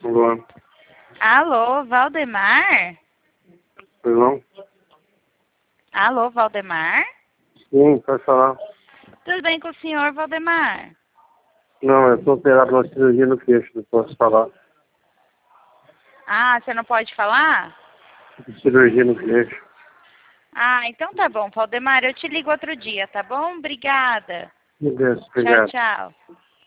Alô? Alô, Valdemar? Não? Alô, Valdemar? Sim, pode falar. Tudo bem com o senhor, Valdemar? Não, eu estou operado uma cirurgia no queixo, não posso falar. Ah, você não pode falar? Cirurgia no queixo. Ah, então tá bom, Valdemar, eu te ligo outro dia, tá bom? Obrigada. Meu Deus, Tchau, obrigado. tchau.